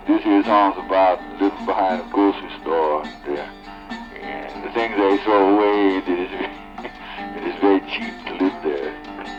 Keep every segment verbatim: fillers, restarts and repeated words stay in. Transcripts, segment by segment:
This here song's about living behind a grocery store there. And the things they throw away, it is, it is very cheap to live there.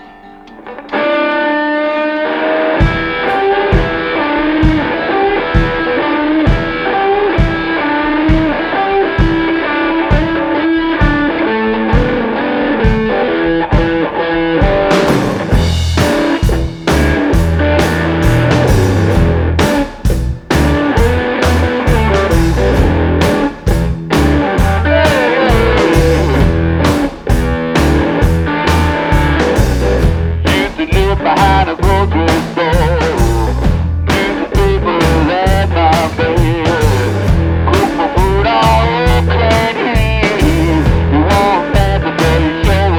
Behind a grocery store, newspaper at my bed, cook my food all clean. You want that to say so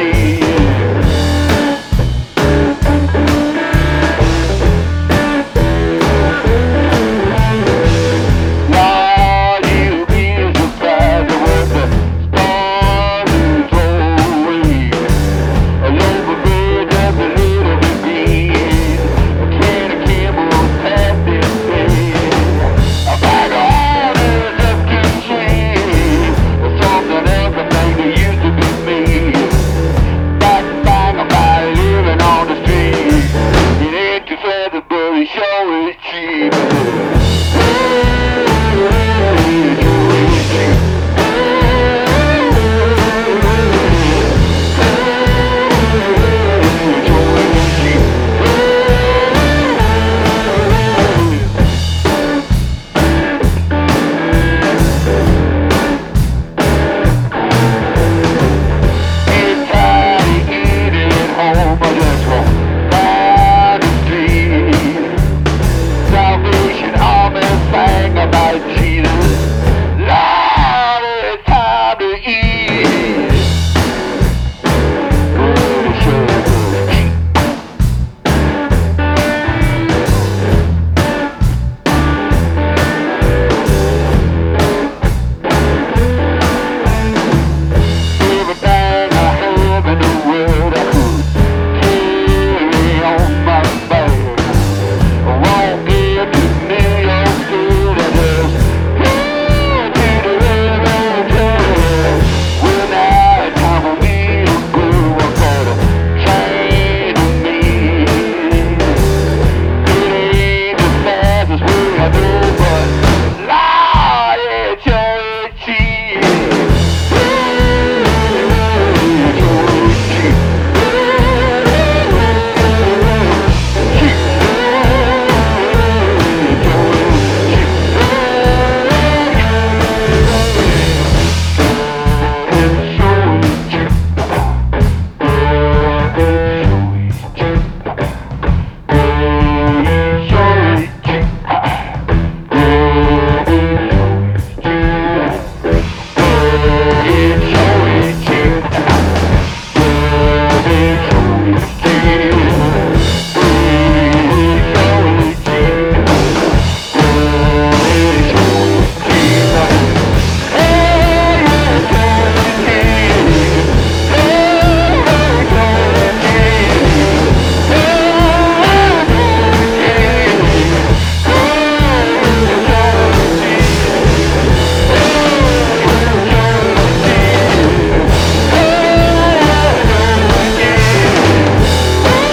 Lord, you'll be surprised at what the stars will throw away. A loaf of bread just a little bit green, a can of Campbell's past its bed, a bag of orders just too sweet, or something else I think that used to be me. Back to bang about living on the street. It ain't too fancy, but it sure is cheap.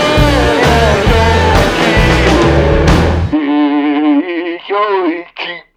Joey Keep